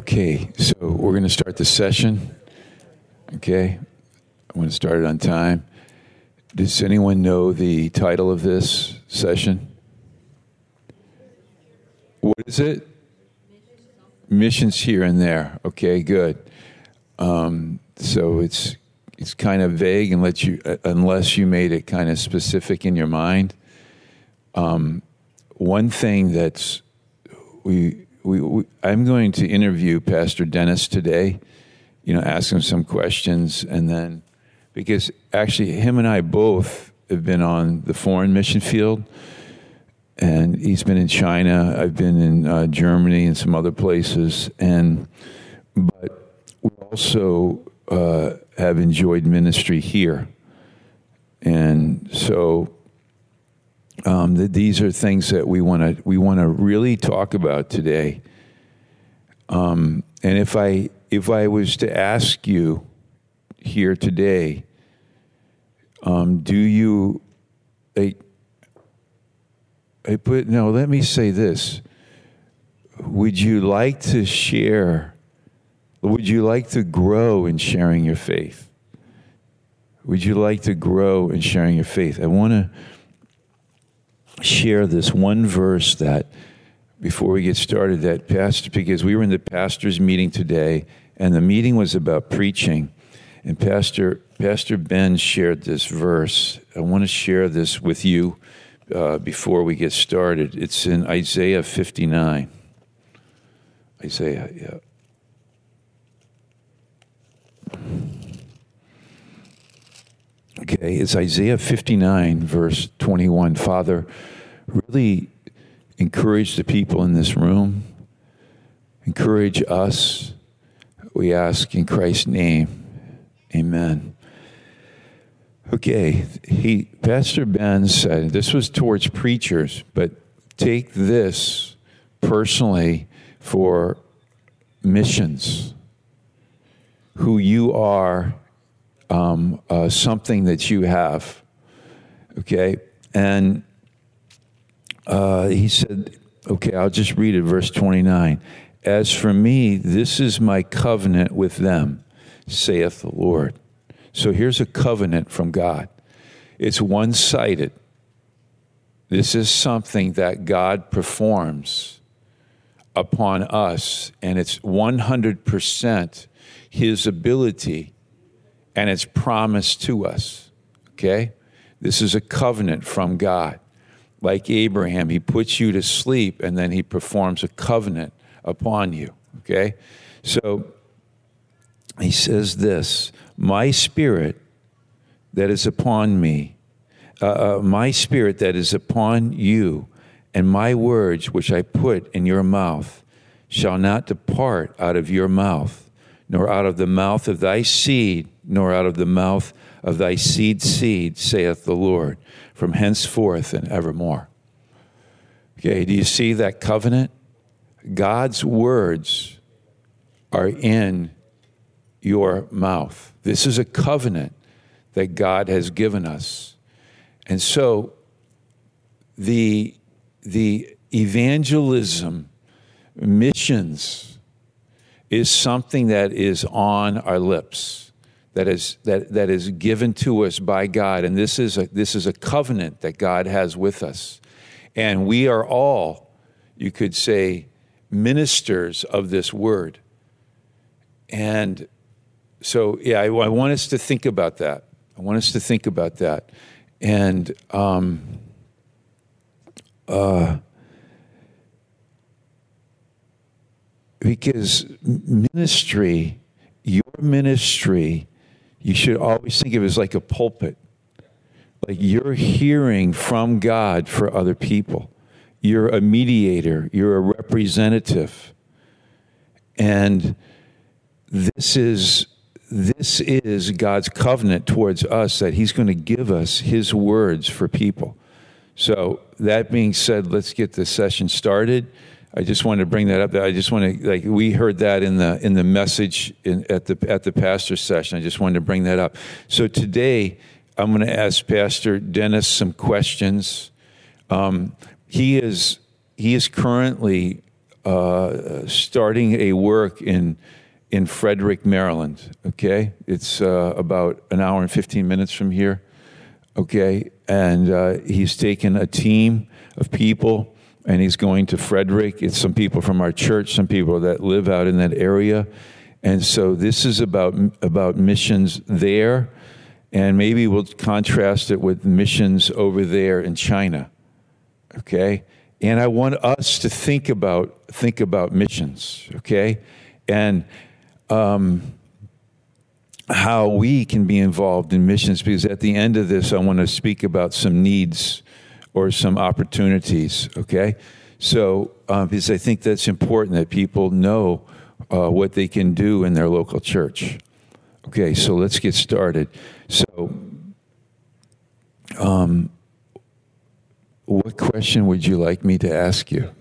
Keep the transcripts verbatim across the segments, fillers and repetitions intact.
Okay, so we're going to start the session. Okay, I'm going to start it on time. Does anyone know the title of this session? What is it? Missions here and there. Okay, good. Um, so it's it's kind of vague unless you unless you made it kind of specific in your mind. Um, one thing that's we, we we I'm going to interview Pastor Dennis today. You know, ask him some questions, and then because actually him and I both have been on the foreign mission field. And he's been in China. I've been in uh, Germany and some other places. And but we also uh, have enjoyed ministry here. And so um, th- these are things that we want to we want to really talk about today. Um, and if I if I was to ask you here today, um, do you like? I put, no, let me say this. Would you like to share, would you like to grow in sharing your faith? Would you like to grow in sharing your faith? I want to share this one verse that, before we get started, that pastor, because we were in the pastor's meeting today, and the meeting was about preaching, and Pastor, Pastor Ben shared this verse. I want to share this with you. Uh, before we get started, it's in Isaiah fifty-nine. Isaiah, yeah. Okay, it's Isaiah fifty-nine, verse twenty-one. Father, really encourage the people in this room. Encourage us. We ask in Christ's name. Amen. Okay, he, Pastor Ben said, this was towards preachers, but take this personally for missions, who you are, um, uh, something that you have, okay? And uh, he said, okay, I'll just read it, verse twenty-nine. As for me, this is my covenant with them, saith the Lord. So here's a covenant from God. It's one-sided. This is something that God performs upon us, and it's one hundred percent His ability, and it's promised to us, okay? This is a covenant from God. Like Abraham, He puts you to sleep, and then He performs a covenant upon you, okay? So He says this, my spirit that is upon me, uh, uh, my spirit that is upon you, and my words which I put in your mouth shall not depart out of your mouth, nor out of the mouth of thy seed, nor out of the mouth of thy seed's seed, saith the Lord, from henceforth and evermore. Okay, do you see that covenant? God's words are in your mouth. This is a covenant that God has given us. And so the, the evangelism, missions, is something that is on our lips, that is, that, that is given to us by God. And this is, a, this is a covenant that God has with us. And we are all, you could say, ministers of this word. And so, yeah, I, I want us to think about that. I want us to think about that. And um, uh, because ministry, your ministry, you should always think of it as like a pulpit. Like you're hearing from God for other people. You're a mediator. You're a representative. And this is... This is God's covenant towards us, that He's going to give us His words for people. So that being said, let's get the session started. I just wanted to bring that up. I just want to, like, we heard that in the in the message in, at the at the pastor's session. I just wanted to bring that up. So today, I'm going to ask Pastor Dennis some questions. Um, he is he is currently uh, starting a work in in Frederick, Maryland. Okay, it's uh, about an hour and fifteen minutes from here. Okay, and uh, he's taken a team of people, and he's going to Frederick. It's some people from our church, some people that live out in that area, and so this is about about missions there, and maybe we'll contrast it with missions over there in China. Okay, and I want us to think about think about missions. Okay, and um, how we can be involved in missions, because at the end of this, I want to speak about some needs or some opportunities, okay? So, um, because I think that's important that people know uh, what they can do in their local church. Okay, so let's get started. So, um, what question would you like me to ask you?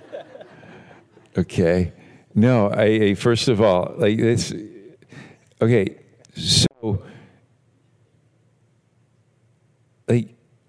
Okay. No, I, I first of all, like this, okay, so, like,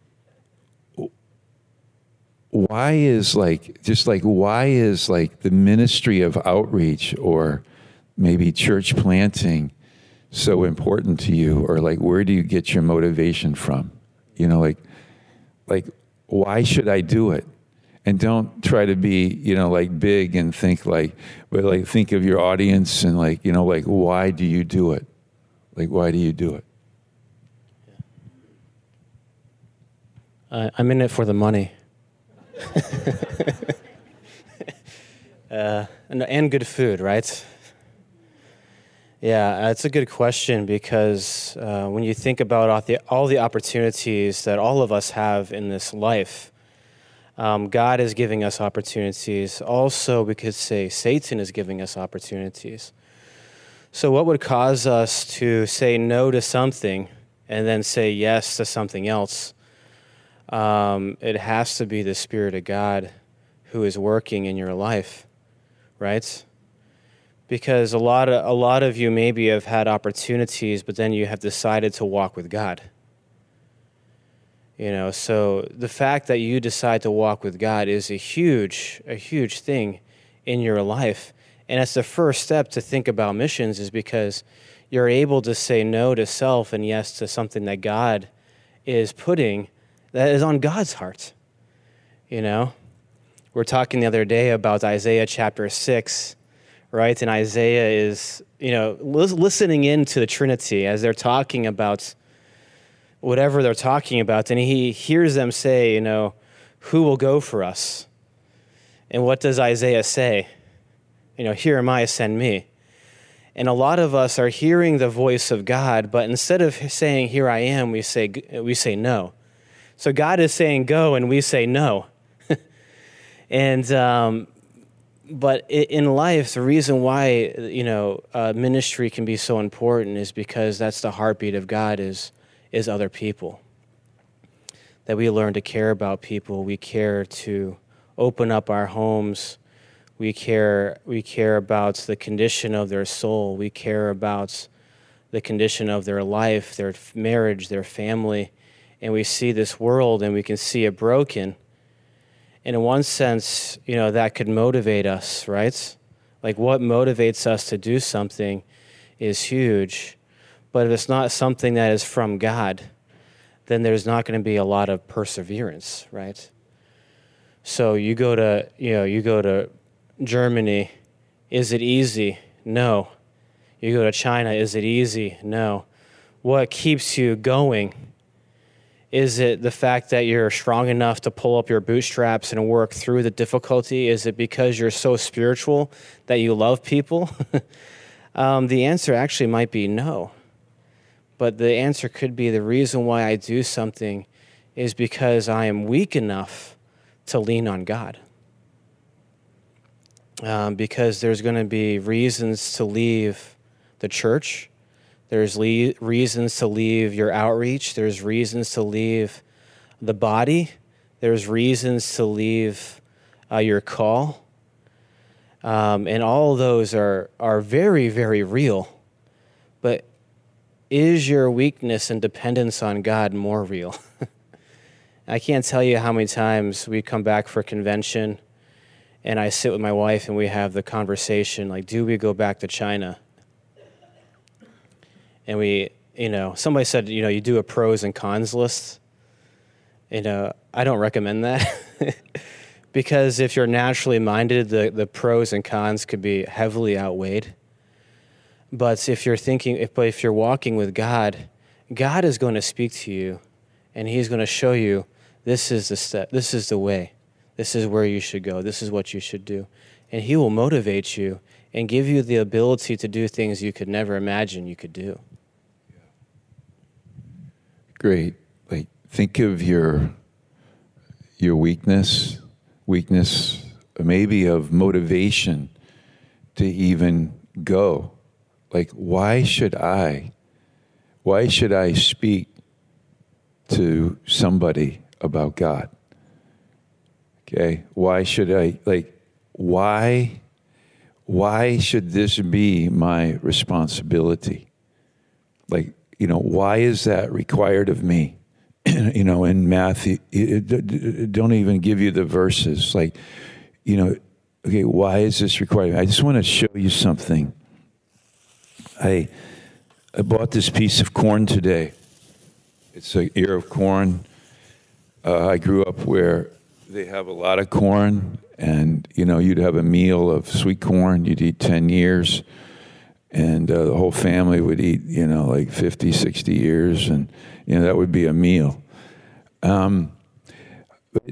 why is, like, just like, why is, like, the ministry of outreach or maybe church planting so important to you? Or, like, where do you get your motivation from? You know, like, like, why should I do it? And don't try to be, you know, like, big and think, like, but, like, think of your audience and, like, you know, like, why do you do it? Like, why do you do it? Uh, I'm in it for the money. uh, and, and good food, right? Yeah, it's a good question because uh, when you think about all the, all the opportunities that all of us have in this life, um, God is giving us opportunities. Also, we could say Satan is giving us opportunities. So what would cause us to say no to something and then say yes to something else? Um, it has to be the Spirit of God who is working in your life, right? Because a lot of a lot of you maybe have had opportunities, but then you have decided to walk with God. You know, so the fact that you decide to walk with God is a huge, a huge thing in your life. And it's the first step to think about missions, is because you're able to say no to self and yes to something that God is putting, that is on God's heart. You know, we're talking the other day about Isaiah chapter six, right? And Isaiah is, you know, listening into the Trinity as they're talking about whatever they're talking about. And he hears them say, you know, who will go for us? And what does Isaiah say? You know, here am I, send me. And a lot of us are hearing the voice of God, but instead of saying, here I am, we say, we say no. So God is saying go, and we say no. and, um, but in life, the reason why, you know, uh, ministry can be so important is because that's the heartbeat of God, is, is other people. That we learn to care about people. We care to open up our homes. We care we care about the condition of their soul. We care about the condition of their life, their marriage, their family. And we see this world and we can see it broken. And in one sense, you know, that could motivate us, right? Like, what motivates us to do something is huge. But if it's not something that is from God, then there's not going to be a lot of perseverance, right? So you go to, you know, you go to Germany, is it easy? No. You go to China, is it easy? No. What keeps you going? Is it the fact that you're strong enough to pull up your bootstraps and work through the difficulty? Is it because you're so spiritual that you love people? um, the answer actually might be no. But the answer could be, the reason why I do something is because I am weak enough to lean on God. Um, because there's going to be reasons to leave the church. There's le- reasons to leave your outreach. There's reasons to leave the body. There's reasons to leave uh, your call. Um, and all of those are, are very, very real. But is your weakness and dependence on God more real? I can't tell you how many times we come back for convention and I sit with my wife and we have the conversation, like, do we go back to China? And we, you know, somebody said, you know, you do a pros and cons list. You know, I don't recommend that because if you're naturally minded, the, the pros and cons could be heavily outweighed. But if you're thinking, if, but if you're walking with God, God is going to speak to you and he's going to show you, this is the step, this is the way, this is where you should go, this is what you should do. And he will motivate you and give you the ability to do things you could never imagine you could do. Great. Like, think of your your weakness, weakness maybe of motivation to even go. Like, why should I, why should I speak to somebody about God? Okay, why should I, like, why, why should this be my responsibility? Like, you know, why is that required of me? You know, in Matthew, it don't even give you the verses. Like, you know, okay, why is this required? I just want to show you something. I I bought this piece of corn today. It's an ear of corn. Uh, I grew up where they have a lot of corn, and, you know, you'd have a meal of sweet corn. You'd eat ten years. And uh, the whole family would eat, you know, like fifty, sixty years, and, you know, that would be a meal. Um, but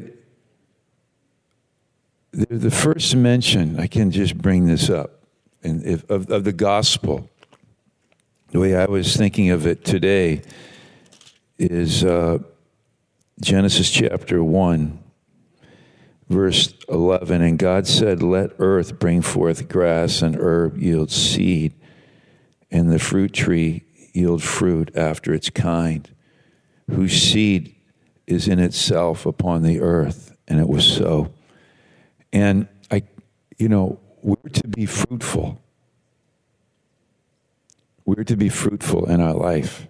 the, the first mention, I can just bring this up, and if, of, of the gospel, the way I was thinking of it today is uh, Genesis chapter one, verse eleven, and God said, let earth bring forth grass and herb yield seed, and the fruit tree yield fruit after its kind, whose seed is in itself upon the earth. And it was so. And I, you know, we're to be fruitful. We're to be fruitful in our life.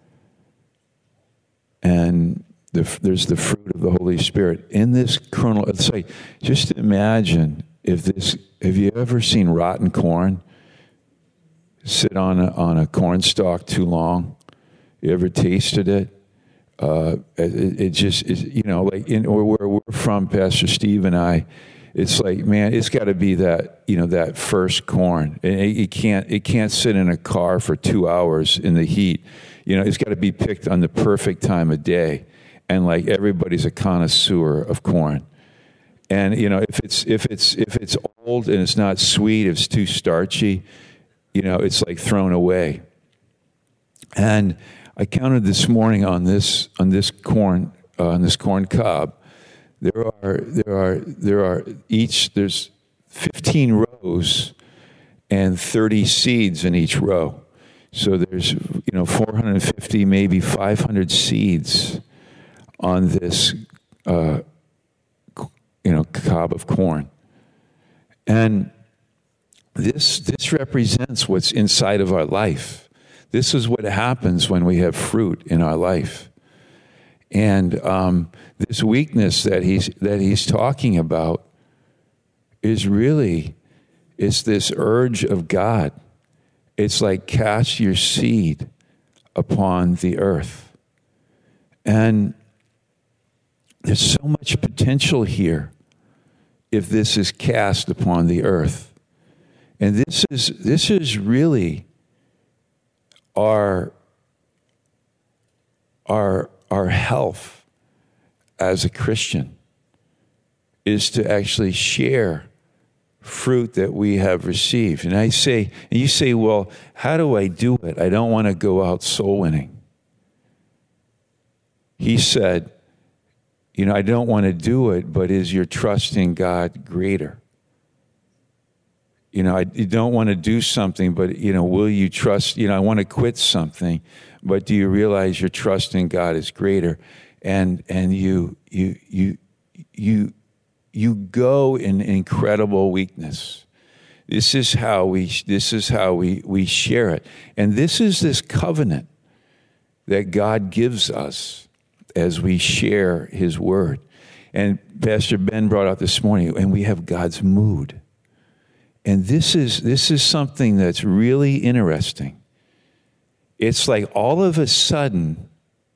And the, there's the fruit of the Holy Spirit. In this kernel, it's like, just imagine if this, have you ever seen rotten corn sit on a, on a corn stalk too long? You ever tasted it? Uh, it, it just is, you know, like in or where we're from, Pastor Steve and I, it's like, man, it's got to be that, you know, that first corn. It, it can't, it can't sit in a car for two hours in the heat. You know, it's got to be picked on the perfect time of day. And like everybody's a connoisseur of corn. And, you know, if it's, if it's, if it's old and it's not sweet, if it's too starchy, you know, it's like thrown away. And I counted this morning on this, on this corn, uh, on this corn cob. There are, there are, there are each, there's fifteen rows and thirty seeds in each row. So there's, you know, four hundred fifty, maybe five hundred seeds on this, uh, you know, cob of corn. And this, this represents what's inside of our life. This is what happens when we have fruit in our life. And um, this weakness that he's that he's talking about is really, it's this urge of God. It's like cast your seed upon the earth. And there's so much potential here if this is cast upon the earth. And this is this is really our our our health as a Christian, is to actually share fruit that we have received. And I say, and you say, well, how do I do it? I don't want to go out soul winning. He said, you know, I don't want to do it, but is your trust in God greater? You know, I you don't want to do something, but, you know, will you trust, you know, I want to quit something, but do you realize your trust in God is greater? And and you you you you you go in incredible weakness. This is how we this is how we, we share it. And this is this covenant that God gives us as we share his word. And Pastor Ben brought out this morning, and we have God's mood. And this is this is something that's really interesting. It's like all of a sudden,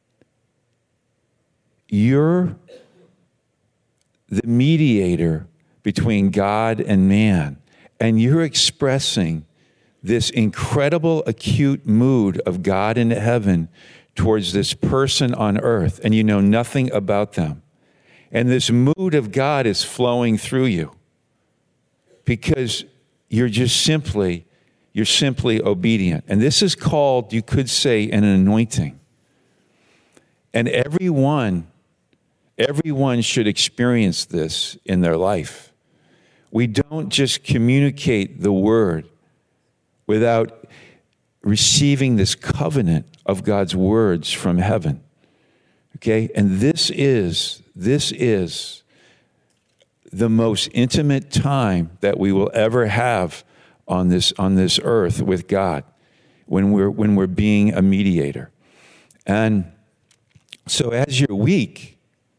you're the mediator between God and man, and you're expressing this incredible acute mood of God in heaven towards this person on earth, and you know nothing about them. And this mood of God is flowing through you because you're just simply, you're simply obedient. And this is called, you could say, an anointing. And everyone, everyone should experience this in their life. We don't just communicate the word without receiving this covenant of God's words from heaven. Okay? And this is, this is the most intimate time that we will ever have on this, on this earth with God when we're, when we're being a mediator. And so as you're weak,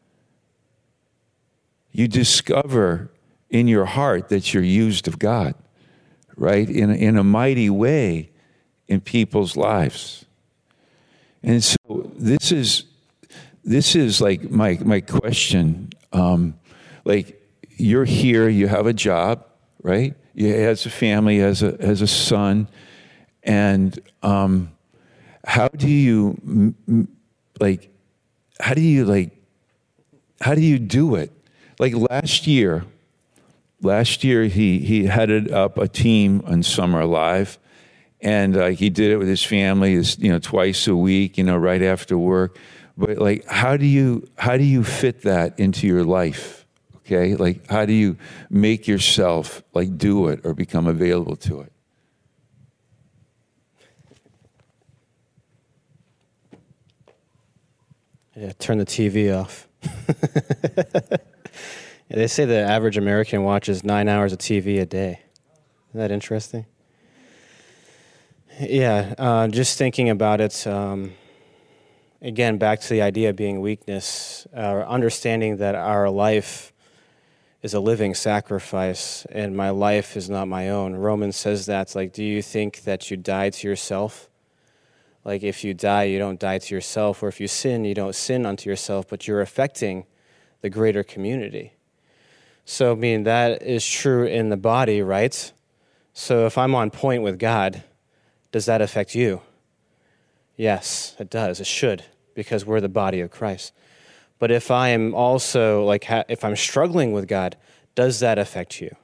you discover in your heart that you're used of God, right? In, in a mighty way in people's lives. And so this is, this is like my, my question. Um, like you're here, you have a job, right? You has a family, has a, has a son. And um, how do you, like, how do you, like, how do you do it? Like last year, last year he, he headed up a team on Summer Alive. And like uh, he did it with his family, you know, twice a week, you know, right after work. But like, how do you how do you fit that into your life? Okay, like how do you make yourself like do it or become available to it? Yeah, turn the T V off. Yeah, they say the average American watches nine hours of T V a day. Isn't that interesting? Yeah, uh, just thinking about it, um, again, back to the idea of being weakness, uh, understanding that our life is a living sacrifice and my life is not my own. Romans says that, like, do you think that you die to yourself? Like, if you die, you don't die to yourself, or if you sin, you don't sin unto yourself, but you're affecting the greater community. So, I mean, that is true in the body, right? So if I'm on point with God, does that affect you? Yes, it does. It should, because we're the body of Christ. But if I am also, like, ha- if I'm struggling with God, does that affect you?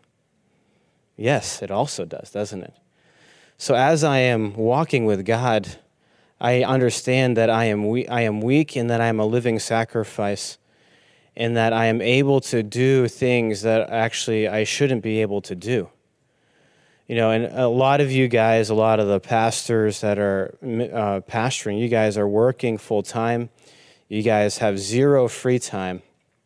Yes, it also does, doesn't it? So as I am walking with God, I understand that I am we- I am weak and that I am a living sacrifice and that I am able to do things that actually I shouldn't be able to do. You know, and a lot of you guys, a lot of the pastors that are uh, pastoring, you guys are working full time. You guys have zero free time.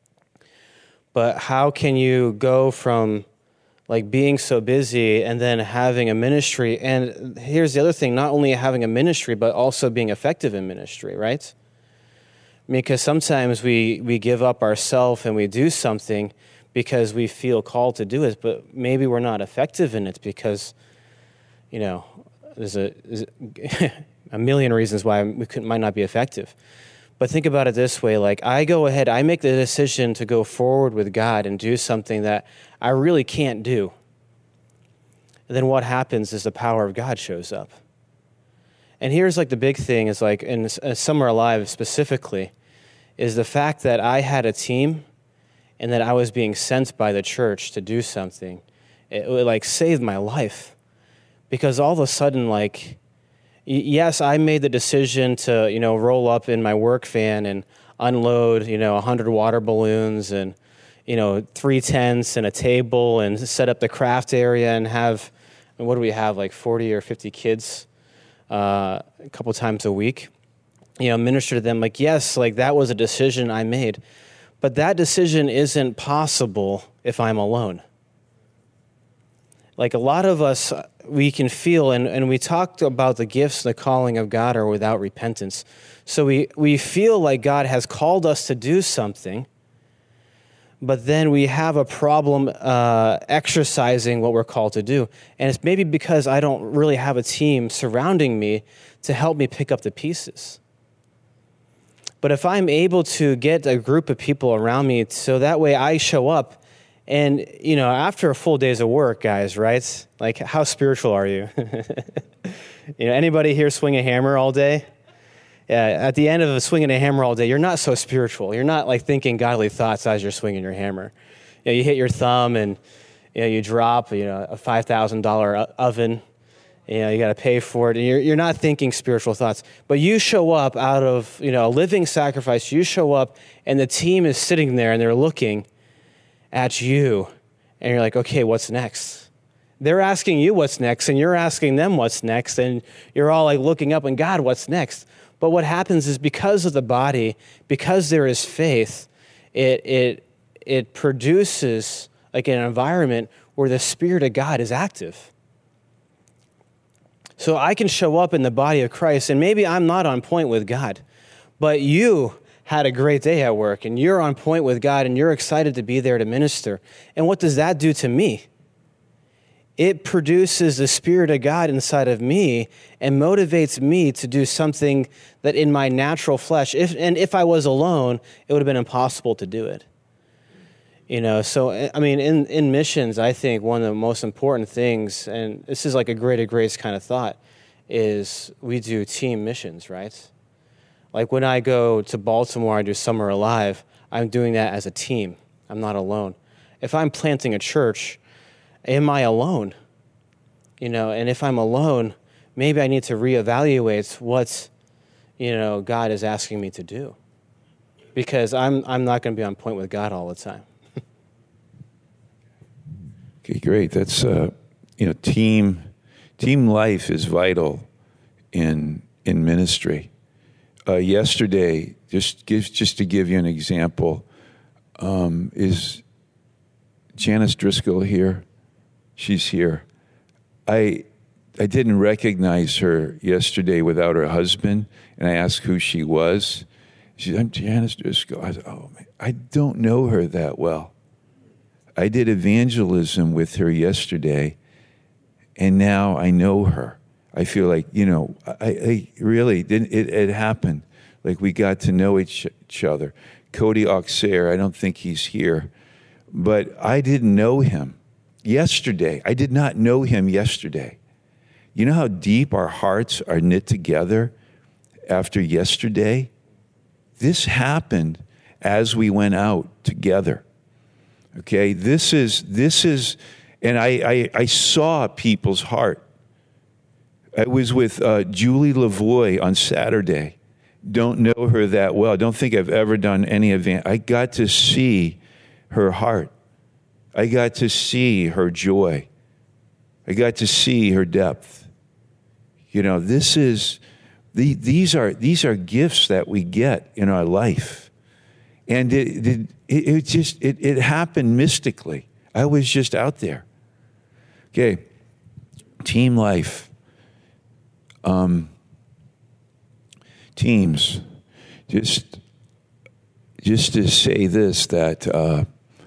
But how can you go from like being so busy and then having a ministry? And here's the other thing, not only having a ministry, but also being effective in ministry, right? Because sometimes we, we give up ourselves and we do something because we feel called to do it, but maybe we're not effective in it because, you know, there's a, there's a million reasons why we could, might not be effective. But think about it this way, like I go ahead, I make the decision to go forward with God and do something that I really can't do. And then what happens is the power of God shows up. And here's like the big thing is like in Summer Alive specifically, is the fact that I had a team and that I was being sent by the church to do something. It, it like saved my life. Because all of a sudden, like, y- yes, I made the decision to, you know, roll up in my work van and unload, you know, one hundred water balloons and, you know, three tents and a table and set up the craft area and have, what do we have, like forty or fifty kids uh, a couple times a week, you know, minister to them. Like, yes, like that was a decision I made. But that decision isn't possible if I'm alone. Like a lot of us, we can feel, and, and we talked about the gifts and the calling of God are without repentance. So we, we feel like God has called us to do something, but then we have a problem uh, exercising what we're called to do. And it's maybe because I don't really have a team surrounding me to help me pick up the pieces. But if I'm able to get a group of people around me so that way I show up, and, you know, after a full day's of work, guys, right? Like, how spiritual are you? You know, anybody here swing a hammer all day? Yeah, at the end of swinging a hammer all day, you're not so spiritual. You're not, like, thinking godly thoughts as you're swinging your hammer. You know, you hit your thumb and, you know, you drop, you know, a five thousand dollars oven. You know, you got to pay for it. And you're, you're not thinking spiritual thoughts. But you show up out of, you know, a living sacrifice. You show up, and the team is sitting there, and they're looking at you, and you're like, okay, what's next? They're asking you what's next, and you're asking them what's next, and you're all like looking up, and God, what's next? But what happens is because of the body, because there is faith, it it it produces like an environment where the Spirit of God is active. So I can show up in the body of Christ, and maybe I'm not on point with God, but you had a great day at work, and you're on point with God, and you're excited to be there to minister. And what does that do to me? It produces the Spirit of God inside of me and motivates me to do something that in my natural flesh, if and if I was alone, it would have been impossible to do it. You know, so, I mean, in, in missions, I think one of the most important things, and this is like a greater grace kind of thought, is we do team missions, right? Like when I go to Baltimore, I do Summer Alive, I'm doing that as a team. I'm not alone. If I'm planting a church, am I alone? You know, and if I'm alone, maybe I need to reevaluate what, you know, God is asking me to do. Because I'm I'm not going to be on point with God all the time. Okay, great. That's, uh, you know, team team life is vital in in ministry. Uh, yesterday, just give, just to give you an example, um, is Janice Driscoll here? She's here. I I didn't recognize her yesterday without her husband, and I asked who she was. She said, I'm Janice Driscoll. I said, oh, man, I don't know her that well. I did evangelism with her yesterday, and now I know her. I feel like, you know, I, I really didn't, it, it happened. Like we got to know each, each other. Cody Auxerre, I don't think he's here, but I didn't know him yesterday. I did not know him yesterday. You know how deep our hearts are knit together after yesterday? This happened as we went out together. Okay, this is, this is, and I, I, I saw people's heart. I was with uh, Julie Lavoie on Saturday. Don't know her that well. Don't think I've ever done any event. I got to see her heart. I got to see her joy. I got to see her depth. You know, this is, the, these are these are gifts that we get in our life. And it, it, it just, it, it happened mystically. I was just out there. Okay, team life. Um, teams, just just to say this, that, uh,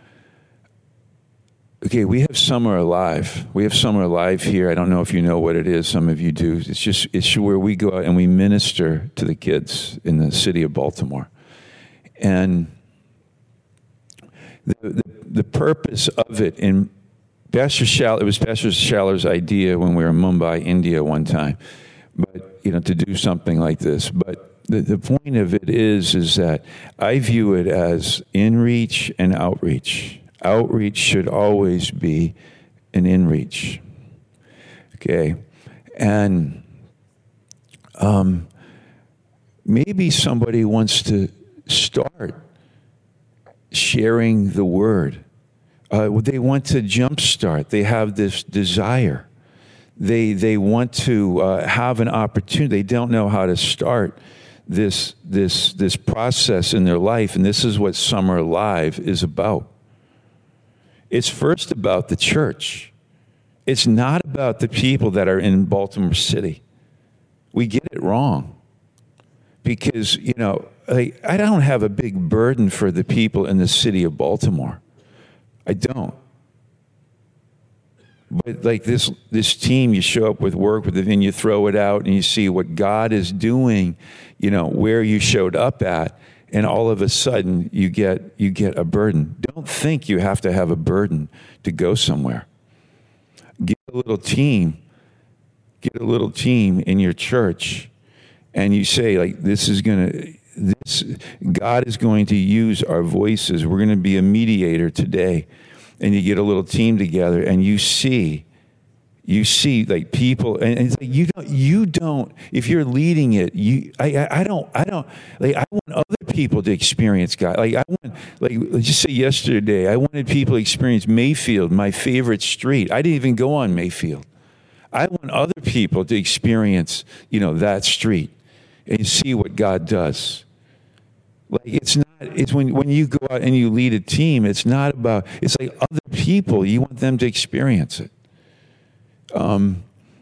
okay, we have Summer Alive. We have Summer Alive here. I don't know if you know what it is. Some of you do. It's just, it's where we go out and we minister to the kids in the city of Baltimore. And the, the, the purpose of it, in Pastor Schaller, it was Pastor Schaller's idea when we were in Mumbai, India one time. But, you know, to do something like this. But the, the point of it is, is that I view it as in-reach and outreach. Outreach should always be an in-reach. Okay? And um, maybe somebody wants to start sharing the word. Uh, they want to jumpstart. They have this desire. They they want to uh, have an opportunity. They don't know how to start this this this process in their life, and this is what Summer Alive is about. It's first about the church. It's not about the people that are in Baltimore City. We get it wrong. Because, you know, like, I don't have a big burden for the people in the city of Baltimore. I don't. But like this this team, you show up with work with it, and you throw it out, and you see what God is doing, you know, where you showed up at, and all of a sudden you get you get a burden. Don't think you have to have a burden to go somewhere. Get a little team, get a little team in your church, and you say, like, this is gonna this God is going to use our voices. We're gonna be a mediator today. And you get a little team together, and you see, you see like people, and it's like you don't, you don't. If you're leading it, you, I, I, I don't, I don't. Like I want other people to experience God. Like I want, like let's just say yesterday, I wanted people to experience Mayfield, my favorite street. I didn't even go on Mayfield. I want other people to experience, you know, that street, and see what God does. Like it's not. It's when when you go out and you lead a team. It's not about. It's like other people. You want them to experience it. Um.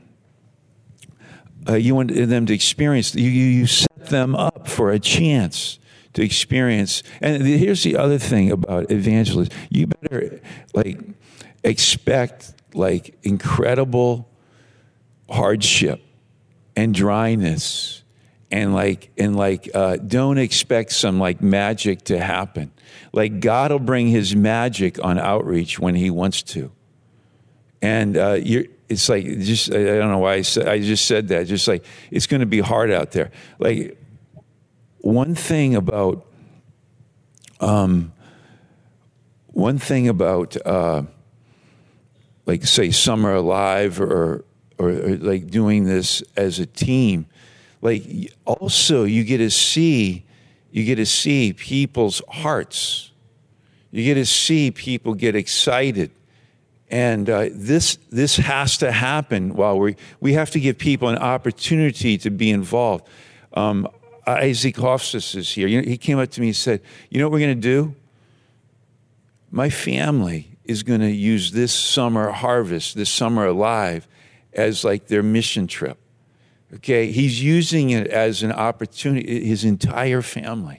Uh, you want them to experience. You, you you set them up for a chance to experience. And here's the other thing about evangelism. You better like expect like incredible hardship and dryness. And like, and like, uh, don't expect some like magic to happen. Like God will bring His magic on outreach when He wants to. And uh, you're, it's like just I don't know why I said I just said that. Just like it's going to be hard out there. Like one thing about, um, one thing about, uh, like say Summer Alive or, or or like doing this as a team. Like also you get to see, you get to see people's hearts. You get to see people get excited. And uh, this this has to happen while we we have to give people an opportunity to be involved. Um, Isaac Hofstas is here. You know, he came up to me and said, you know what we're going to do? My family is going to use this summer harvest, this summer alive, as like their mission trip. Okay, he's using it as an opportunity, his entire family.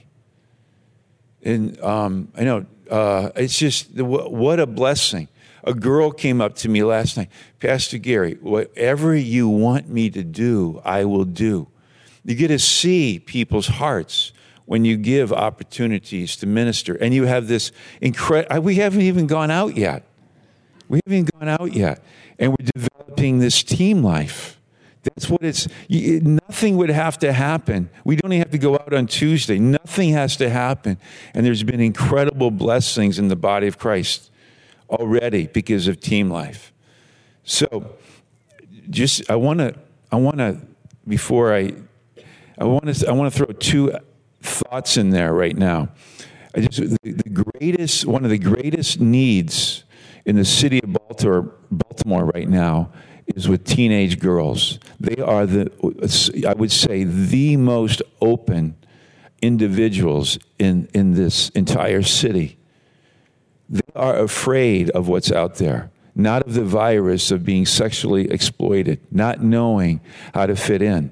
And um, I know, uh, it's just, what a blessing. A girl came up to me last night, Pastor Gary, whatever you want me to do, I will do. You get to see people's hearts when you give opportunities to minister. And you have this incredible, we haven't even gone out yet. We haven't even gone out yet. And we're developing this team life. That's what it's, you, nothing would have to happen. We don't even have to go out on Tuesday. Nothing has to happen. And there's been incredible blessings in the body of Christ already because of team life. So just, I want to, I want to, before I, I want to, I want to throw two thoughts in there right now. I just, the, the greatest, one of the greatest needs in the city of Baltimore, Baltimore right now is with teenage girls. They are the, I would say, the most open individuals in, in this entire city. They are afraid of what's out there, not of the virus of being sexually exploited, not knowing how to fit in.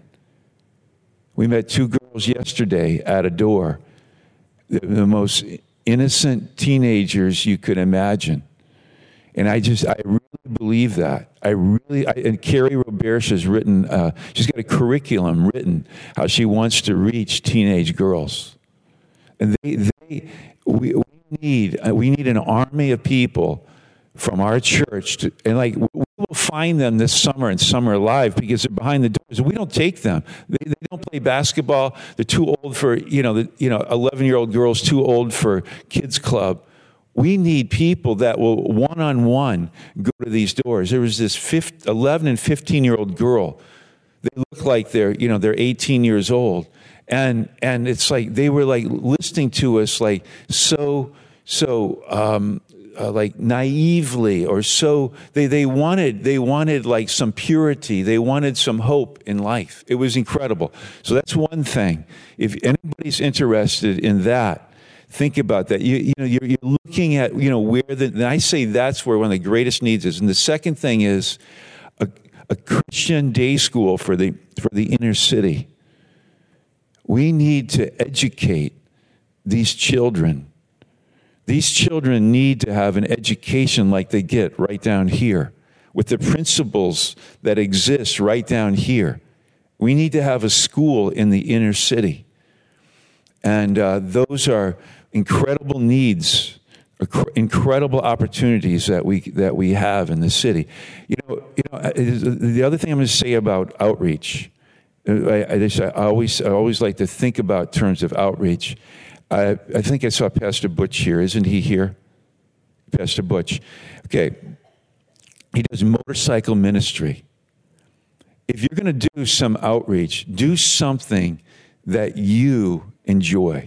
We met two girls yesterday at a door, the, the most innocent teenagers you could imagine. And I just, I really believe that. I really, I, and Carrie Roberge has written, uh, she's got a curriculum written how she wants to reach teenage girls. And they, they, we, we need, uh, we need an army of people from our church to, and like, we will find them this summer in Summer Alive because they're behind the doors. We don't take them. They, they don't play basketball. They're too old for, you know, the, you know, eleven-year-old girls too old for kids club. We need people that will one-on-one go to these doors. There was this eleven and fifteen-year-old girl. They look like they're, you know, they're eighteen years old. And and it's like they were like listening to us like so, so um, uh, like naively or so, they, they wanted, they wanted like some purity. They wanted some hope in life. It was incredible. So that's one thing. If anybody's interested in that, think about that. You, you know, you're, you're looking at, you know, where the, and I say that's where one of the greatest needs is. And the second thing is a, a Christian day school for the, for the inner city. We need to educate these children These children need to have an education like they get right down here, with the principles that exist right down here. We need to have a school in the inner city. And uh, those are incredible needs, incredible opportunities that we that we have in the city. You know, you know. The other thing I'm going to say about outreach, I, I, just, I always I always like to think about terms of outreach. I, I think I saw Pastor Butch here. Isn't he here? Pastor Butch. Okay. He does motorcycle ministry. If you're going to do some outreach, do something that you enjoy.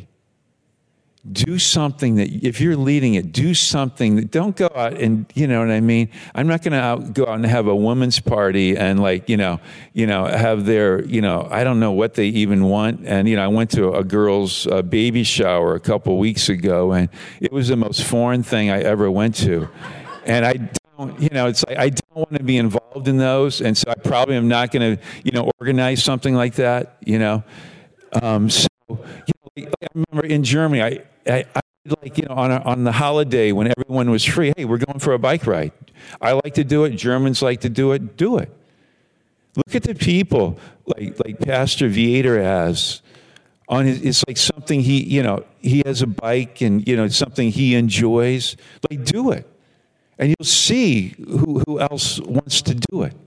Do something that, if you're leading it, do something that, don't go out and, you know what I mean? I'm not going to go out and have a women's party and like, you know, you know, have their, you know, I don't know what they even want. And, you know, I went to a girl's uh, baby shower a couple of weeks ago, and it was the most foreign thing I ever went to. And I don't, you know, it's like, I don't want to be involved in those. And so I probably am not going to, you know, organize something like that, you know. Um, so, you know, like, I remember in Germany, I, I, I like, you know, on a, on the holiday when everyone was free, hey, we're going for a bike ride. I like to do it. Germans like to do it. Do it. Look at the people like like Pastor Vieter has on his. It's like something he, you know, he has a bike and you know it's something he enjoys. Like do it, and you'll see who who else wants to do it.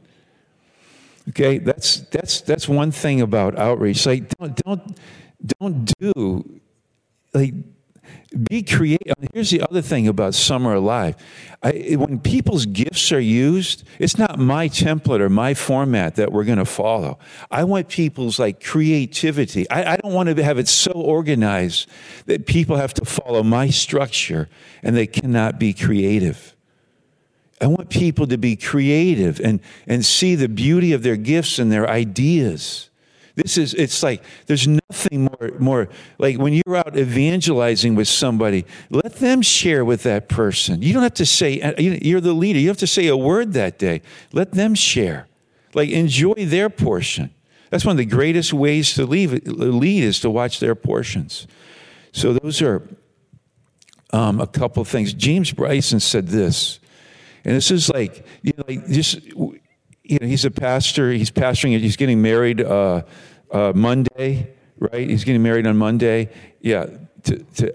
Okay, that's that's that's one thing about outreach. Like don't don't don't do like. Be creative. Here's the other thing about Summer Alive. I, when people's gifts are used, it's not my template or my format that we're going to follow. I want people's like creativity. I, I don't want to have it so organized that people have to follow my structure and they cannot be creative. I want people to be creative and, and see the beauty of their gifts and their ideas. This is, it's like, there's nothing more, more, like when you're out evangelizing with somebody, let them share with that person. You don't have to say, you're the leader, you have to say a word that day. Let them share. Like, enjoy their portion. That's one of the greatest ways to leave, lead is to watch their portions. So those are um, a couple of things. James Bryson said this, and this is like, you know, like just, you know, he's a pastor. He's pastoring. He's getting married uh, uh, Monday, right? He's getting married on Monday. Yeah, to to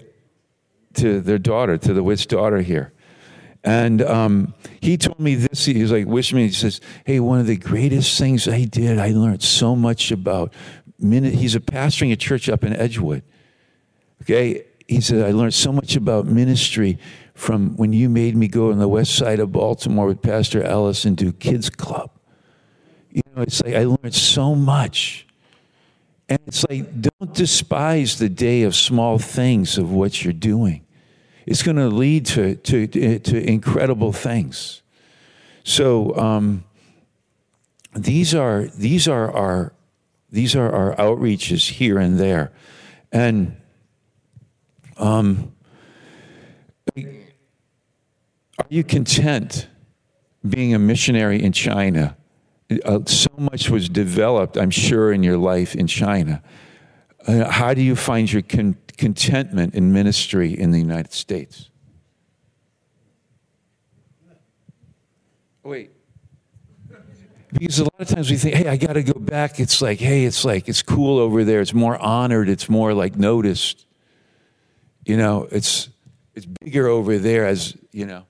to their daughter, to the Witt's daughter here. And um, he told me this. He was like, wish me. He says, "Hey, one of the greatest things I did. I learned so much about." Minute. He's a pastoring a church up in Edgewood. Okay, he said, "I learned so much about ministry from when you made me go on the west side of Baltimore with Pastor Ellis and do kids club." You know, it's like I learned so much. And it's like, don't despise the day of small things of what you're doing. It's going to lead to, to, to incredible things. So um, these are these are our these are our outreaches here and there. And um, are you content being a missionary in China? Uh, so much was developed, I'm sure, in your life in China. Uh, how do you find your con- contentment in ministry in the United States? Wait. Because a lot of times we think, hey, I got to go back. It's like, hey, it's like, it's cool over there. It's more honored. It's more like noticed. You know, it's it's bigger over there as, you know.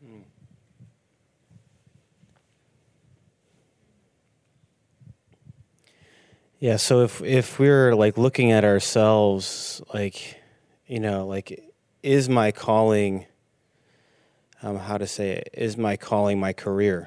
Yeah, so if if we're like looking at ourselves, like, you know, like, is my calling, um, how to say it, is my calling my career?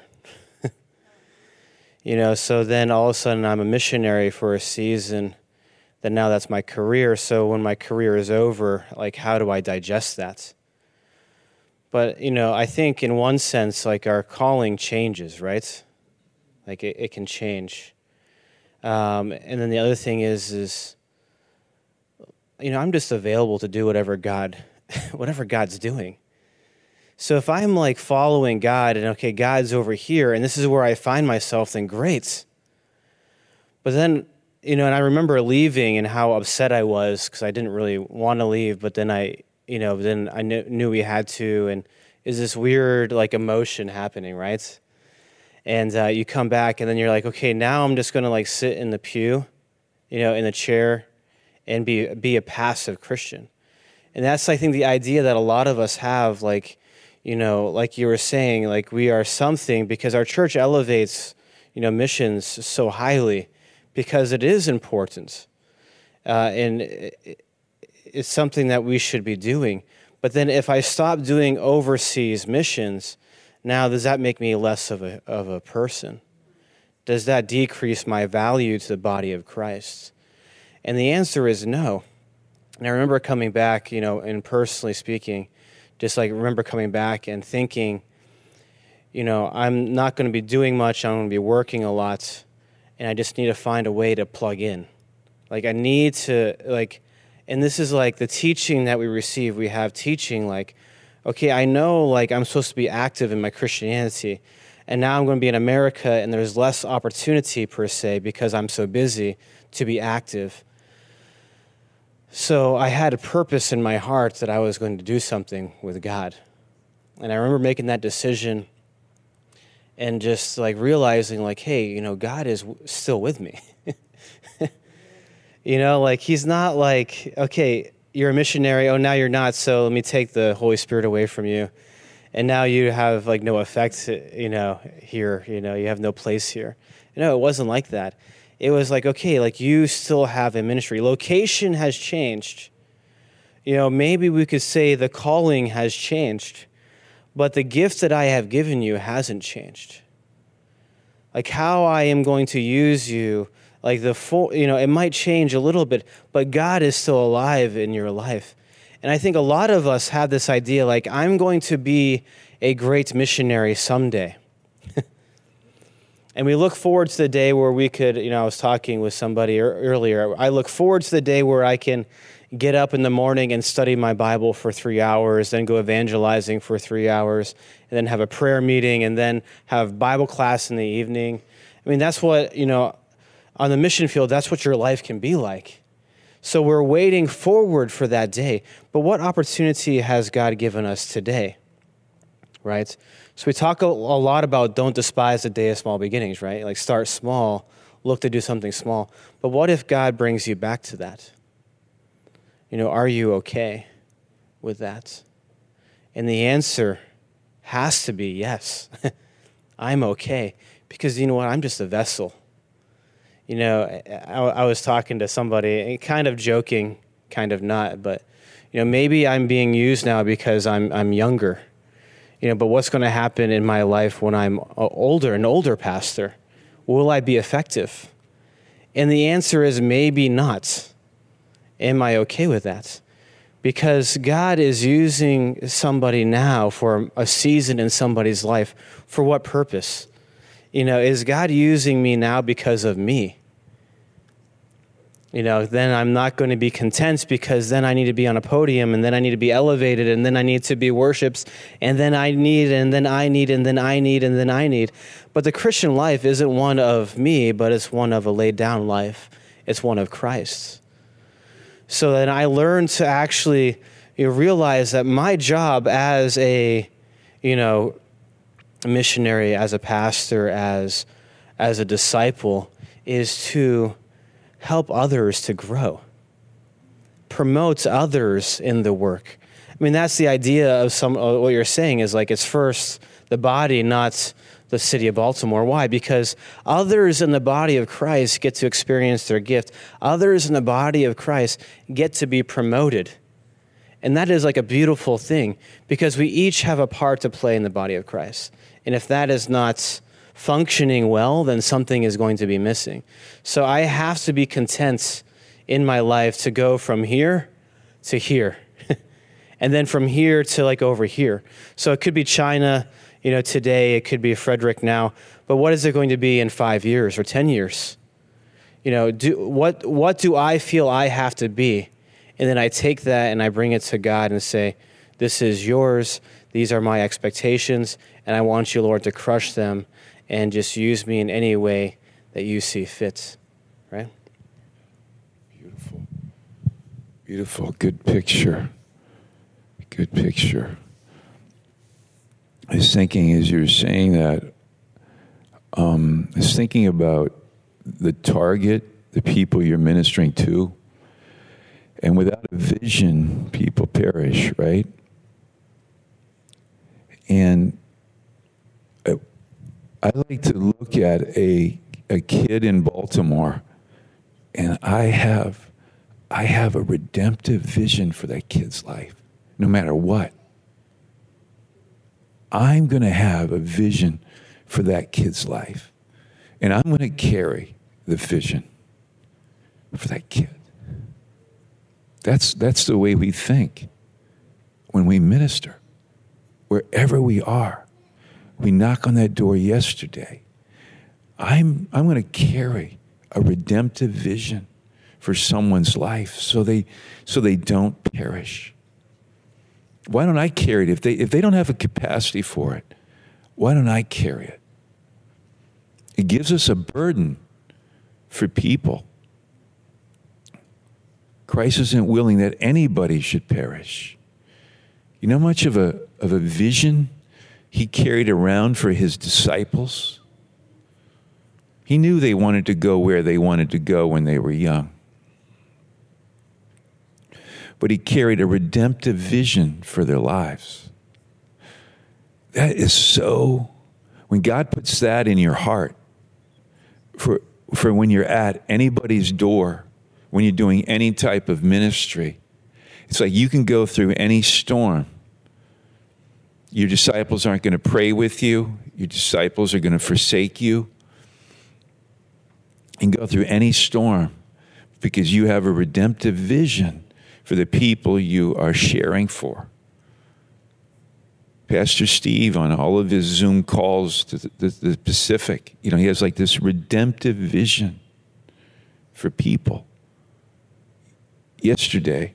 You know, so then all of a sudden I'm a missionary for a season, then now that's my career. So when my career is over, like, how do I digest that? But, you know, I think in one sense, like, our calling changes, right? Like, it, it can change. Um, and then the other thing is, is, you know, I'm just available to do whatever God, whatever God's doing. So if I'm like following God and, okay, God's over here and this is where I find myself, then great. But then, you know, and I remember leaving and how upset I was because I didn't really want to leave. But then I, you know, then I knew, knew we had to, and is this weird like emotion happening, right? And uh, you come back, and then you're like, okay, now I'm just going to like sit in the pew, you know, in the chair, and be be a passive Christian. And that's, I think, the idea that a lot of us have, like, you know, like you were saying, like we are something because our church elevates, you know, missions so highly because it is important. Uh, and it, it's something that we should be doing. But then if I stop doing overseas missions, now does that make me less of a of a person? Does that decrease my value to the body of Christ? And the answer is no. And I remember coming back, you know, and personally speaking, just like remember coming back and thinking, you know, I'm not going to be doing much, I'm going to be working a lot, and I just need to find a way to plug in. Like I need to, like, and this is like the teaching that we receive. We have teaching like, okay, I know like I'm supposed to be active in my Christianity, and now I'm going to be in America, and there's less opportunity per se because I'm so busy to be active. So I had a purpose in my heart that I was going to do something with God. And I remember making that decision and just like realizing like, hey, you know, God is w- still with me. You know, like he's not like, okay, you're a missionary. Oh, now you're not. So let me take the Holy Spirit away from you. And now you have like no effect, you know, here, you know, you have no place here. You know, it wasn't like that. It was like, okay, like you still have a ministry. Location has changed. You know, maybe we could say the calling has changed, but the gift that I have given you hasn't changed. Like how I am going to use you, like the full, you know, it might change a little bit, but God is still alive in your life. And I think a lot of us have this idea, like I'm going to be a great missionary someday. And we look forward to the day where we could, you know, I was talking with somebody earlier. I look forward to the day where I can get up in the morning and study my Bible for three hours, then go evangelizing for three hours, and then have a prayer meeting, and then have Bible class in the evening. I mean, that's what, you know, on the mission field, that's what your life can be like. So we're waiting forward for that day. But what opportunity has God given us today, right? So we talk a, a lot about don't despise the day of small beginnings, right? Like start small, look to do something small. But what if God brings you back to that? You know, are you okay with that? And the answer has to be yes. I'm okay. Because you know what? I'm just a vessel. You know, I, I was talking to somebody, kind of joking, kind of not, but, you know, maybe I'm being used now because I'm I'm younger. You know, but what's going to happen in my life when I'm older, an older pastor? Will I be effective? And the answer is maybe not. Am I okay with that? Because God is using somebody now for a season in somebody's life. For what purpose? You know, is God using me now because of me? You know, then I'm not going to be content because then I need to be on a podium, and then I need to be elevated, and then I need to be worships, and then I need, and then I need, and then I need, and then I need. But the Christian life isn't one of me, but it's one of a laid down life. It's one of Christ. So then I learned to actually, you know, realize that my job as a, you know, missionary, as a pastor, as as a disciple, is to help others to grow, promote others in the work. I mean, that's the idea of some of what you're saying is like it's first the body, not the city of Baltimore. Why? Because others in the body of Christ get to experience their gift. Others in the body of Christ get to be promoted. And that is like a beautiful thing because we each have a part to play in the body of Christ. And if that is not functioning well, then something is going to be missing. So I have to be content in my life to go from here to here. And then from here to like over here. So it could be China, you know, today, it could be Frederick now, but what is it going to be in five years or ten years? You know, do what what do I feel I have to be? And then I take that and I bring it to God and say, this is yours, these are my expectations, and I want you, Lord, to crush them and just use me in any way that you see fit, right? Beautiful. Beautiful. Good picture. Good picture. I was thinking as you were saying that, um, I was thinking about the target, the people you're ministering to. And without a vision, people perish, right? And I, I like to look at a a kid in Baltimore, and I have I have a redemptive vision for that kid's life, no matter what. I'm going to have a vision for that kid's life, and I'm going to carry the vision for that kid. That's that's the way we think when we minister. Wherever we are, we knock on that door yesterday. I'm I'm going to carry a redemptive vision for someone's life so they so they don't perish. Why don't I carry it? If they if they don't have a capacity for it, why don't I carry it? It gives us a burden for people. Christ isn't willing that anybody should perish. You know how much of a of a vision he carried around for his disciples? He knew they wanted to go where they wanted to go when they were young. But he carried a redemptive vision for their lives. That is so, when God puts that in your heart, for, for when you're at anybody's door, when you're doing any type of ministry, it's like you can go through any storm. Your disciples aren't going to pray with you. Your disciples are going to forsake you. And go through any storm because you have a redemptive vision for the people you are sharing for. Pastor Steve, on all of his Zoom calls to the, the, the Pacific, you know, he has like this redemptive vision for people. Yesterday,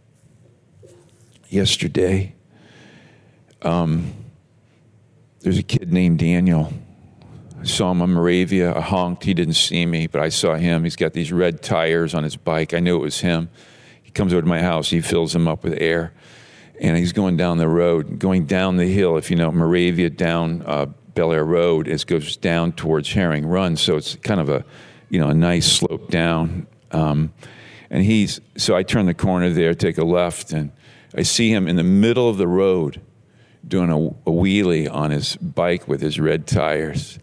yesterday, um, there's a kid named Daniel. I saw him on Moravia. I honked. He didn't see me, but I saw him. He's got these red tires on his bike. I knew it was him. He comes over to my house. He fills them up with air. And he's going down the road, going down the hill. If you know, Moravia down uh, Bel Air Road, it goes down towards Herring Run. So it's kind of a, you know, a nice slope down. Um, and he's, so I turn the corner there, take a left, and I see him in the middle of the road doing a, a wheelie on his bike with his red tires.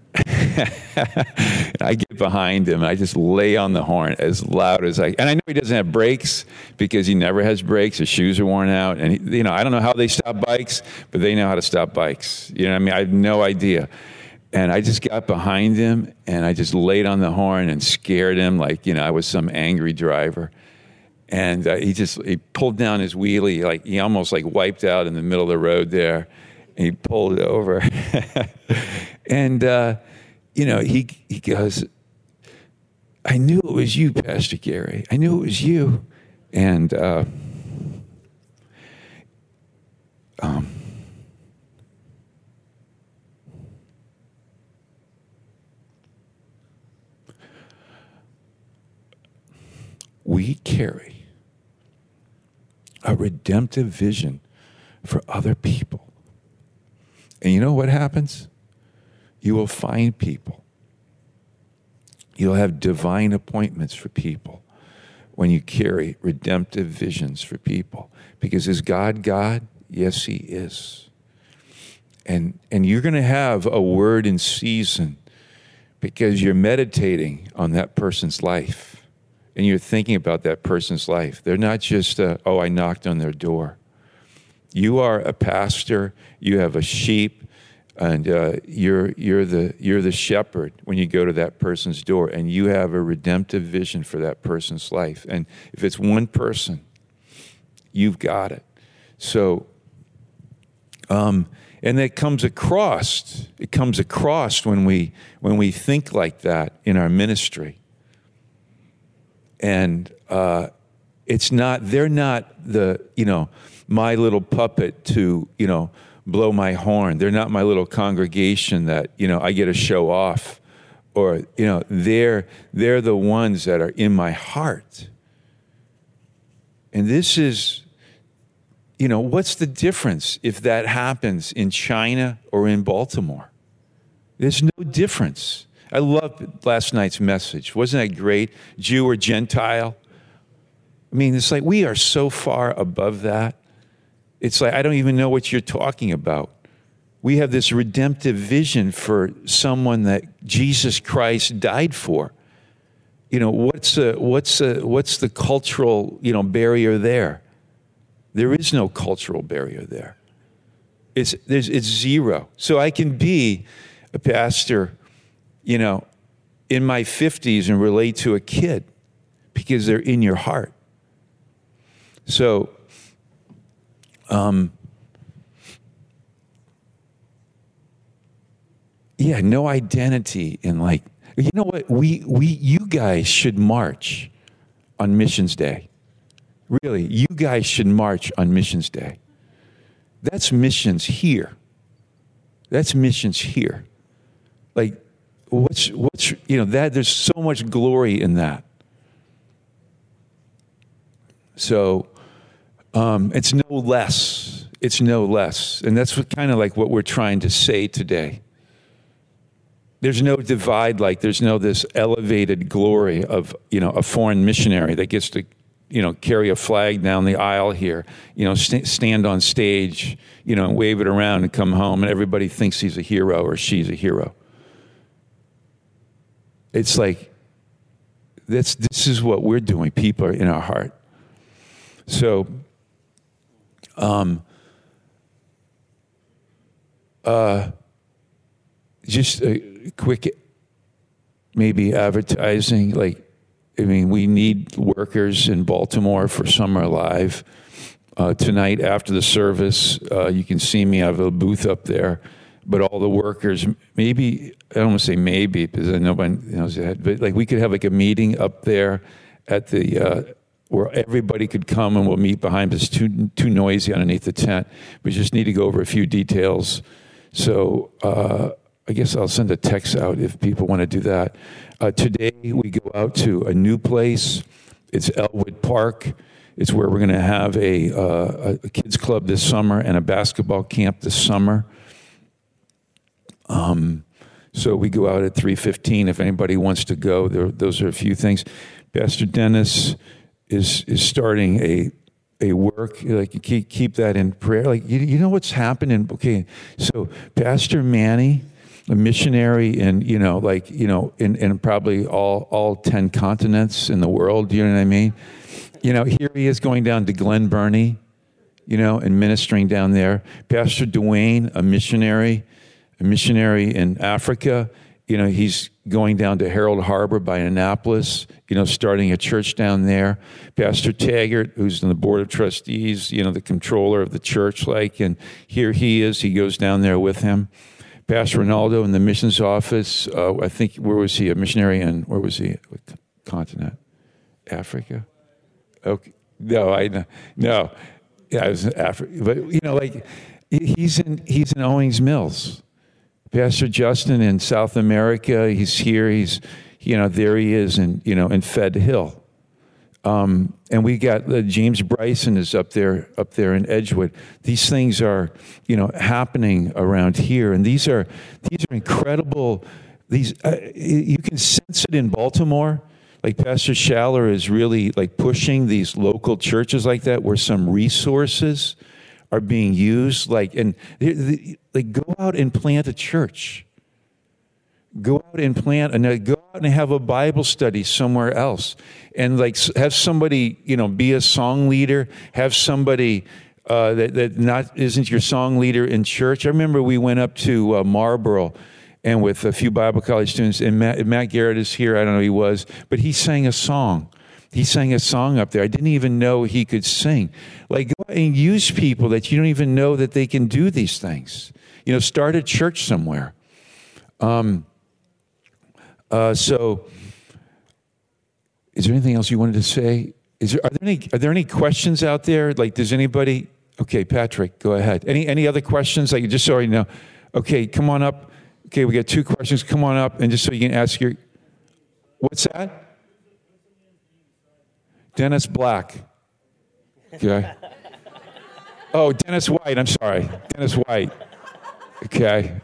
I get behind him. I just lay on the horn as loud as I. And I know he doesn't have brakes because he never has brakes. His shoes are worn out, and he, you know I don't know how they stop bikes, but they know how to stop bikes. You know what I mean? I have no idea. And I just got behind him, and I just laid on the horn and scared him like you know I was some angry driver. And uh, he just he pulled down his wheelie, like he almost like wiped out in the middle of the road there. And he pulled it over. And, uh, you know, he he goes, I knew it was you, Pastor Gary. I knew it was you. And uh, um, we carry a redemptive vision for other people. And you know what happens? You will find people. You'll have divine appointments for people when you carry redemptive visions for people. Because is God God? Yes, he is. And and you're going to have a word in season because you're meditating on that person's life. And you're thinking about that person's life. They're not just, uh, oh, I knocked on their door. You are a pastor. You have a sheep. And uh, you're you're the you're the shepherd when you go to that person's door, and you have a redemptive vision for that person's life. And if it's one person, you've got it. So, um, and that comes across. It comes across when we when we think like that in our ministry. And uh, it's not. They're not the you know my little puppet to you know. blow my horn. They're not my little congregation that, you know, I get to show off. Or, you know, they're they're the ones that are in my heart. And this is, you know, what's the difference if that happens in China or in Baltimore? There's no difference. I loved last night's message. Wasn't that great? Jew or Gentile? I mean, it's like we are so far above that. It's like I don't even know what you're talking about. We have this redemptive vision for someone that Jesus Christ died for. You know, what's a, what's a, what's the cultural, you know, barrier there? There is no cultural barrier there. It's there's it's zero. So I can be a pastor, you know, in my fifties and relate to a kid because they're in your heart. So, um, yeah, no identity in like, you know what? We, we, you guys should march on Missions Day. Really, you guys should march on Missions Day. That's missions here. That's missions here. Like, what's, what's, you know, that there's so much glory in that. So, um, it's no less. It's no less. And that's what kind of like what we're trying to say today. There's no divide, like there's no this elevated glory of, you know, a foreign missionary that gets to, you know, carry a flag down the aisle here, you know, st- stand on stage, you know, and wave it around and come home and everybody thinks he's a hero or she's a hero. It's like, that's, this is what we're doing. People are in our heart. So, um, uh, just a quick, maybe advertising, like, I mean, we need workers in Baltimore for Summer Alive. Uh, tonight after the service, uh, you can see me. I have a booth up there. But all the workers, maybe, I don't want to say maybe, because nobody knows that, but like we could have like a meeting up there at the, uh, where everybody could come and we'll meet behind, but it's too, too noisy underneath the tent. We just need to go over a few details. So, uh, I guess I'll send a text out if people want to do that. Uh, today, we go out to a new place. It's Elwood Park. It's where we're going to have a, uh, a kids club this summer and a basketball camp this summer. Um, so we go out at three fifteen. If anybody wants to go, there, those are a few things. Pastor Dennis is is starting a a work, like you keep, keep that in prayer. Like, you, you know what's happening? Okay, so Pastor Manny, a missionary in, you know, like, you know, in, in probably all, all ten continents in the world, you know what I mean? You know, here he is going down to Glen Burnie, you know, and ministering down there. Pastor Dwayne, a missionary, a missionary in Africa, you know, he's going down to Harold Harbor by Annapolis, you know, starting a church down there. Pastor Taggart, who's in the board of trustees, you know, the controller of the church, like, and here he is, he goes down there with him. Pastor Ronaldo in the missions office, uh, I think, where was he? A missionary in, where was he? What continent? Africa? Okay. No, I know. No. Yeah, I was in Africa. But, you know, like, he's in, he's in Owings Mills. Pastor Justin in South America, he's here, he's, you know, there he is in, you know, in Fed Hill. Um, and we got uh, James Bryson is up there, up there in Edgewood. These things are, you know, happening around here, and these are these are incredible. These uh, you can sense it in Baltimore. Like Pastor Schaller is really like pushing these local churches like that, where some resources are being used. Like and like go out and plant a church. Go out and plant, and go out and have a Bible study somewhere else, and like have somebody, you know, be a song leader. Have somebody uh, that that not isn't your song leader in church. I remember we went up to uh, Marlboro, and with a few Bible college students, and Matt, Matt Garrett is here. I don't know who he was, but he sang a song. He sang a song up there. I didn't even know he could sing. Like go out and use people that you don't even know that they can do these things. You know, start a church somewhere. Um. Uh, so, is there anything else you wanted to say? Is there are there any are there any questions out there? Like, does anybody? Okay, Patrick, go ahead. Any any other questions? Like, just so you know. Okay, come on up. Okay, we got two questions. Come on up, and just so you can ask your. What's that? Dennis Black. Okay. Oh, Dennis White. I'm sorry. Dennis White. Okay.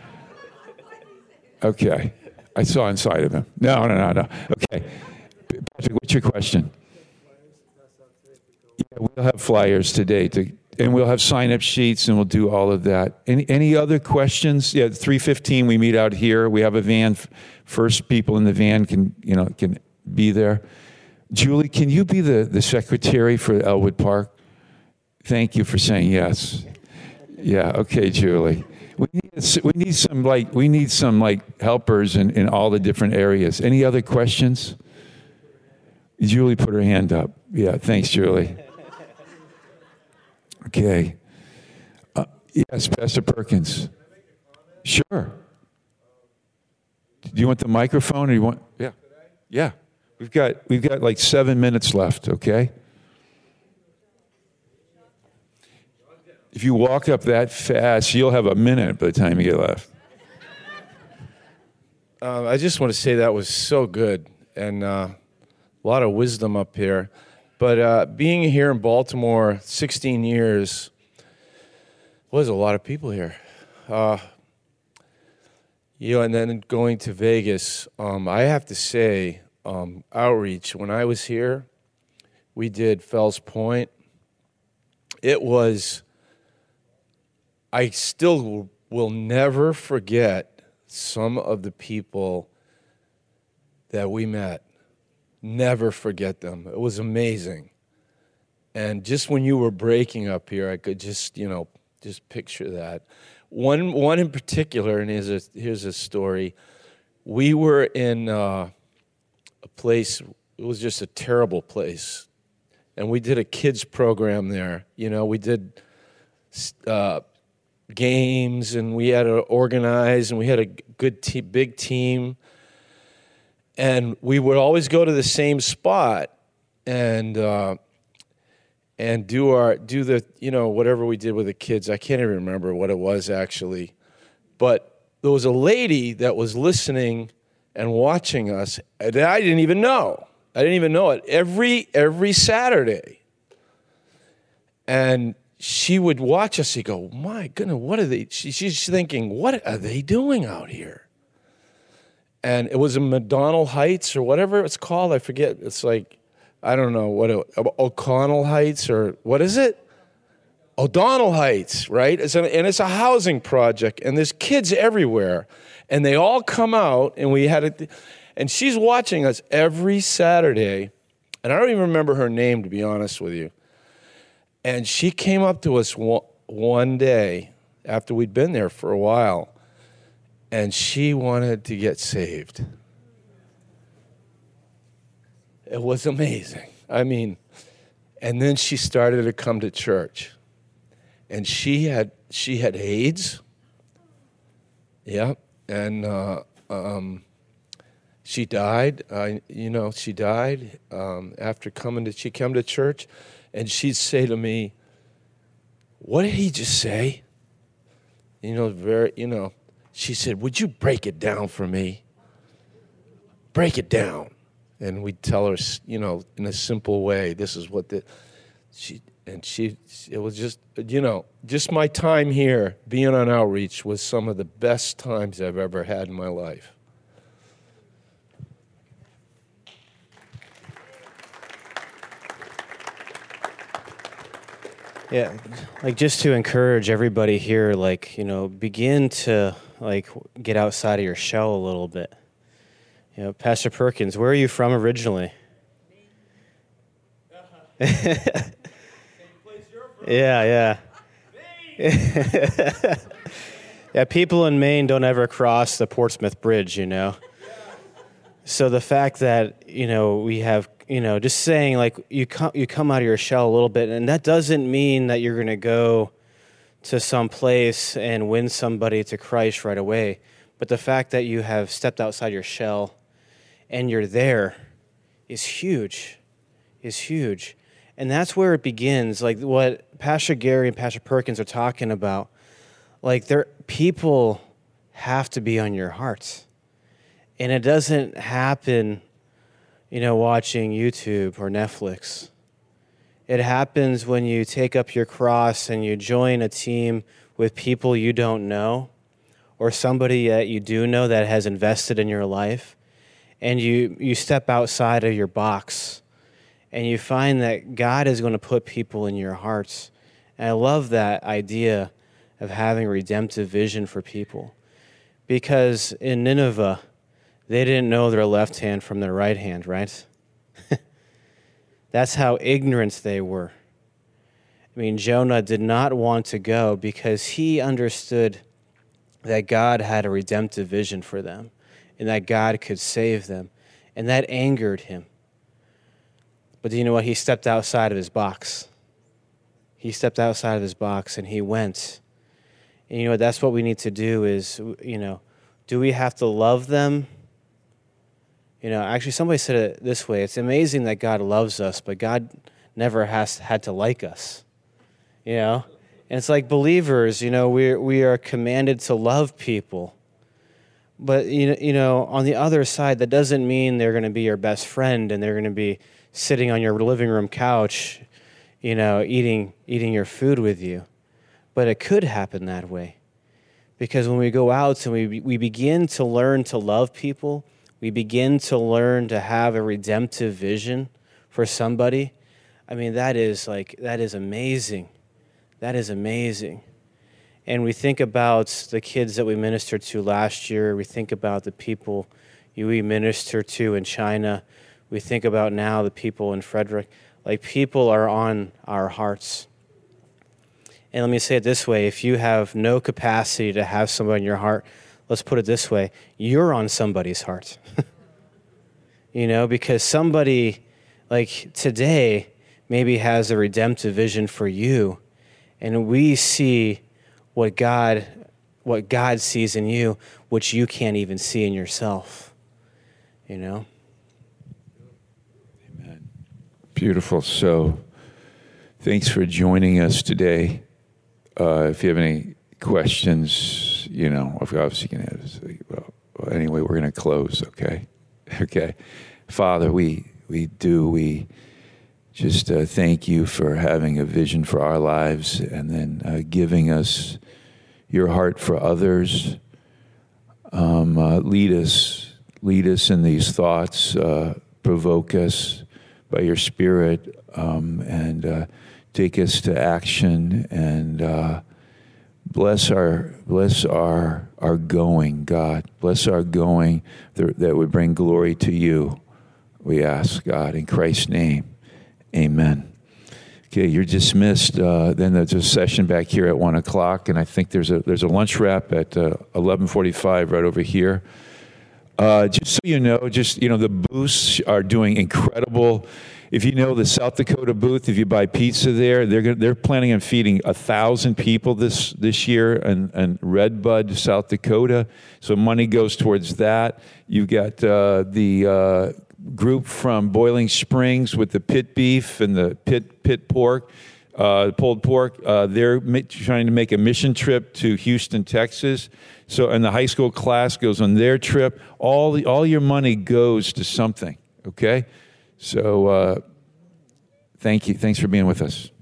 Okay. I saw inside of him. No, no, no, no. Okay. Patrick, what's your question? Yeah, we'll have flyers today, to, and we'll have sign-up sheets, and we'll do all of that. Any any other questions? Yeah, three fifteen, we meet out here. We have a van. First people in the van can, you know, can be there. Julie, can you be the, the secretary for Elwood Park? Thank you for saying yes. Yeah, okay, Julie. We need, we need some like we need some like helpers in, in all the different areas. Any other questions? Julie put her hand up. Yeah, thanks, Julie. Okay. Uh, yes, Pastor Perkins. Sure. Do you want the microphone, or you want? Yeah. Yeah. We've got we've got like seven minutes left. Okay. If you walk up that fast, you'll have a minute by the time you get left. Uh, I just want to say that was so good, and uh, a lot of wisdom up here. But uh, being here in Baltimore sixteen years, was a lot of people here. Uh, you know, and then going to Vegas, um, I have to say, um, outreach, when I was here, we did Fells Point. It was, I still will never forget some of the people that we met. Never forget them. It was amazing. And just when you were breaking up here, I could just, you know, just picture that. One one in particular, and here's a, here's a story. We were in uh, a place, it was just a terrible place. And we did a kids program there. You know, we did uh, games, and we had to organize, and we had a good te- big team. And we would always go to the same spot and uh, and do our do the you know whatever we did with the kids. I can't even remember what it was actually, but there was a lady that was listening and watching us that I didn't even know. I didn't even know it every every Saturday, and she would watch us. She'd go, "My goodness, what are they?" She, she's thinking, "What are they doing out here?" And it was in McDonald Heights or whatever it's called. I forget. It's like, I don't know, what it, O'Connell Heights or what is it? O'Donnell Heights, right? It's an, and it's a housing project, and there's kids everywhere. And they all come out, and we had it. And she's watching us every Saturday. And I don't even remember her name, to be honest with you. And she came up to us one, one day after we'd been there for a while. And she wanted to get saved. It was amazing. I mean, and then she started to come to church. And she had she had AIDS. Yeah, and uh, um, she died. Uh, you know, she died um, after coming to. She came to church, and she'd say to me, "What did he just say?" You know, very. You know. She said, "Would you break it down for me? Break it down." And we'd tell her, you know, in a simple way, this is what the, she, and she, it was just, you know, just my time here being on outreach was some of the best times I've ever had in my life. Yeah, like just to encourage everybody here, like, you know, begin to like get outside of your shell a little bit. You know, Pastor Perkins, where are you from originally? Yeah, yeah. Yeah, people in Maine don't ever cross the Portsmouth Bridge, you know. So the fact that, you know, we have, you know, just saying like you come you come out of your shell a little bit, and that doesn't mean that you're going to go to some place and win somebody to Christ right away. But the fact that you have stepped outside your shell and you're there is huge, is huge. And that's where it begins, like what Pastor Gary and Pastor Perkins are talking about. Like, there, people have to be on your heart. And it doesn't happen, you know, watching YouTube or Netflix. It happens when you take up your cross and you join a team with people you don't know, or somebody that you do know that has invested in your life, and you, you step outside of your box, and you find that God is going to put people in your hearts. And I love that idea of having redemptive vision for people. Because in Nineveh, they didn't know their left hand from their right hand, right? That's how ignorant they were. I mean, Jonah did not want to go because he understood that God had a redemptive vision for them and that God could save them. And that angered him. But do you know what? He stepped outside of his box. He stepped outside of his box and he went. And you know what? That's what we need to do is, you know, do we have to love them? You know, actually somebody said it this way. It's amazing that God loves us, but God never has had to like us. You know? And it's like believers, you know, we we are commanded to love people. But, you know, you know, on the other side, that doesn't mean they're going to be your best friend and they're going to be sitting on your living room couch, you know, eating eating your food with you. But it could happen that way. Because when we go out and we we begin to learn to love people, we begin to learn to have a redemptive vision for somebody, I mean, that is like, that is amazing. That is amazing. And we think about the kids that we ministered to last year. We think about the people we minister to in China. We think about now the people in Frederick. Like, people are on our hearts. And let me say it this way. If you have no capacity to have somebody in your heart, let's put it this way. You're on somebody's heart. You know, because somebody, like today, maybe has a redemptive vision for you. And we see what God, what God sees in you, which you can't even see in yourself. You know? Amen. Beautiful. So, thanks for joining us today. Uh, if you have any questions, you know, obviously you can have. Well, well, anyway, we're going to close. Okay, okay. Father, we we do we just uh, thank you for having a vision for our lives, and then uh, giving us your heart for others. Um, uh, lead us, lead us in these thoughts. Uh, provoke us by your Spirit, um, and uh, take us to action, and uh, bless our bless our our going, God. Bless our going that, that would bring glory to you. We ask, God, in Christ's name, amen. Okay, you're dismissed. Uh, then there's a session back here at one o'clock, and I think there's a there's a lunch wrap at uh, eleven forty-five right over here. Uh, just so you know, just you know, the booths are doing incredible. If you know the South Dakota booth, if you buy pizza there, they're gonna, they're planning on feeding a thousand people this this year in, in Red Bud, South Dakota. So money goes towards that. You've got uh, the uh, group from Boiling Springs with the pit beef and the pit pit pork, uh, pulled pork. Uh, they're ma- trying to make a mission trip to Houston, Texas. So, and the high school class goes on their trip. All the, all your money goes to something. Okay. So, uh, thank you. Thanks for being with us.